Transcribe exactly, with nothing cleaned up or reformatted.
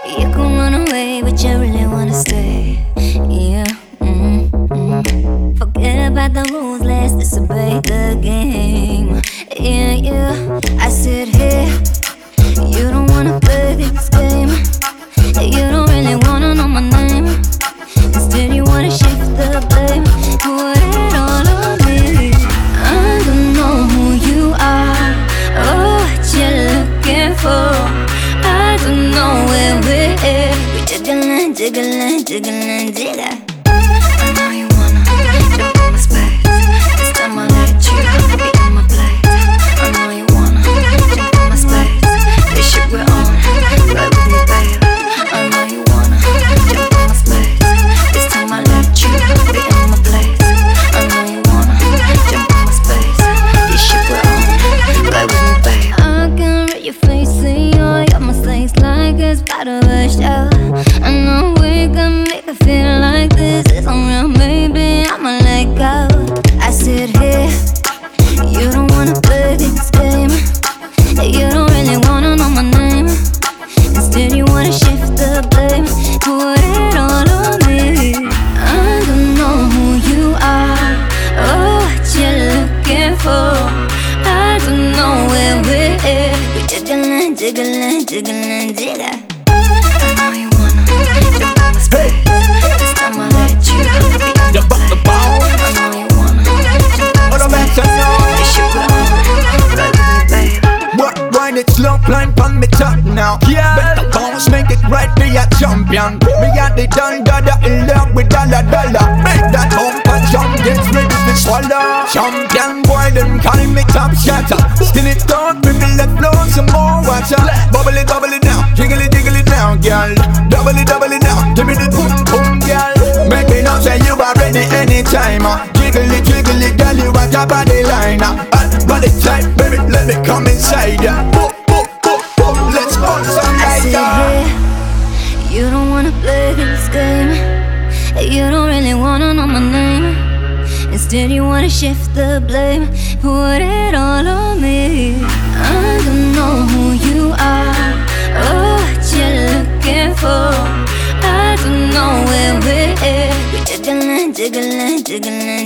You can run away, but you really wanna stay. Yeah. Mm-hmm. Forget about the rules, let's disobey the game. Yeah, yeah. I said, hey, you don't wanna play this game. You don't really wanna know my name. Instead, you wanna shift the blame. Put it all on me. I don't know who you are or what you're looking for. I don't know where we're at. We're jiggling, jiggling, jiggling, jiggling. I know you wanna jump in my space. This time I'll let you be in my place. I know you wanna jump in my space. This shit we're on, play with me, babe. I know you wanna jump in my space. This time I'll let you be in my place. I know you wanna jump in my space. This shit we're on, play with me, babe. I can read your face, see all your mistakes like it's part of a show. I know we can make it feel like this is unreal, maybe I'ma let go. I said, hey, you don't wanna play this game. You don't really wanna know my name. Instead you wanna shift the blame. Put it all on me. I don't know who you are or what you're looking for. I don't know where we're at. We're jiggling, jiggling, jiggling, jiggling. I know you wanna jump in my space. This time I'll let you be in You my buck the place. ball. I know you wanna jump in my What a space. better know. This shit we're on, play with me, babe. What wine it slow, climb on me top now. Yeah, better bounce, make it right, be a champion. Me got the done, dada in love with dollar dollar. Make that hump and jump, get ready to swallow. Champion boy, them call me top shatter. Still it dark, people let flow some more water. Bubble it, bubble it now, jiggle it, jiggle it now, girl. Double it, double it now, give me the boom boom, girl. Make me know say you are ready anytime. Uh. Jiggle it, jiggle it, girl, you on top of the line. Uh. Body tight, baby, let me come inside ya. Boop, boop, boop, boop, let's go some I said, night. hey, you don't wanna play this game. You don't really wanna know my name. Instead you wanna shift the blame. Put it all on me. I don't know who you are or what you're looking for. I don't know where we're at. We're jiggling, jiggling, jiggling,